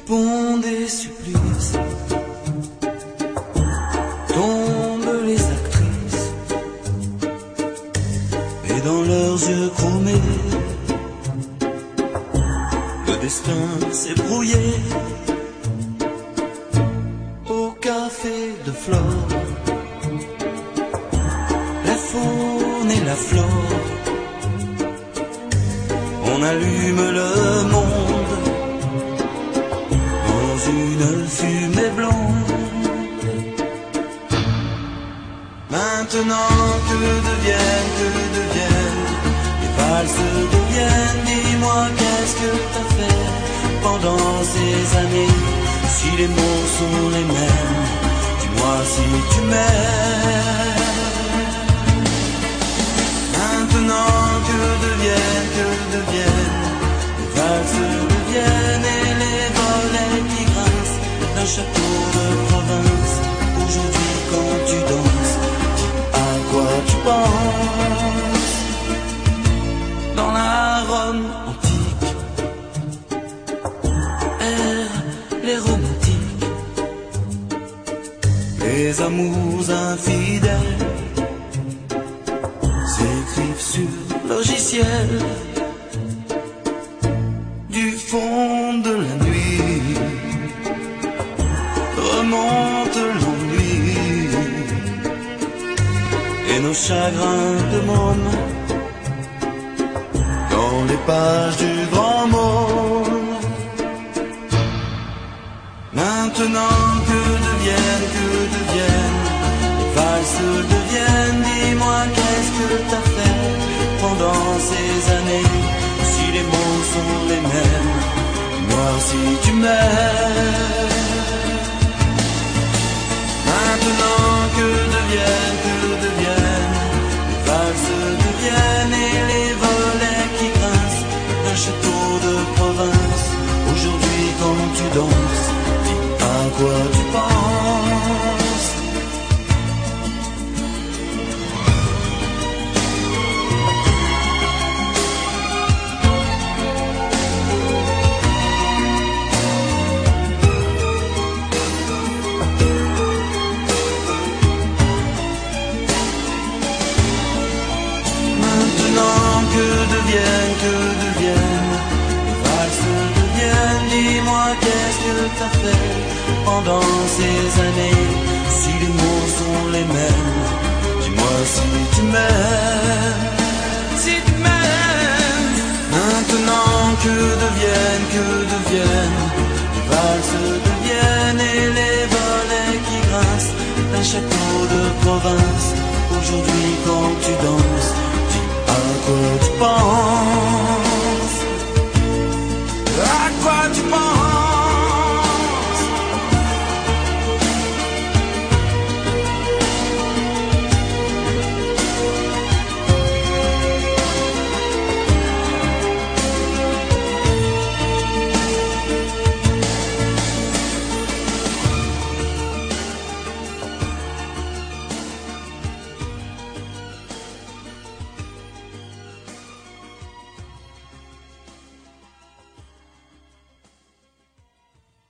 pont des supplices tombent les actrices, et dans leurs yeux chromés, le destin s'est brouillé. Au café de Flore, la faune et la flore, on allume le monde dans une fumée blonde. Maintenant que deviennent les valses deviennent. Dis-moi qu'est-ce que t'as fait pendant ces années? Si les mots sont les mêmes, dis-moi si tu m'aimes. Maintenant que deviennent les valses deviennent, et les volets qui grincent d'un château de province. Aujourd'hui quand tu danses, à quoi tu penses? Dans la Rome antique errent les romantiques, les amours infidèles s'écrivent sur logiciel. Du fond de la nuit remonte l'ennui et nos chagrins de môme dans les pages du grand monde. Maintenant que deviennent les valses deviennent. Dis-moi qu'est-ce que t'as fait pendant ces années? Si les mots sont les mêmes, dis-moi si tu m'aimes. Maintenant que deviennent les valses deviennent, et les volets qui grincent d'un château de province. Aujourd'hui quand tu danses, dis à quoi tu penses? Que deviennent les valses deviennent. Dis-moi qu'est-ce que t'as fait pendant ces années? Si les mots sont les mêmes, dis-moi si tu m'aimes. Si tu m'aimes. Maintenant que deviennent les valses deviennent, et les volets qui grincent d'un château de province. Aujourd'hui quand tu danses, à quoi tu penses? À quoi tu penses?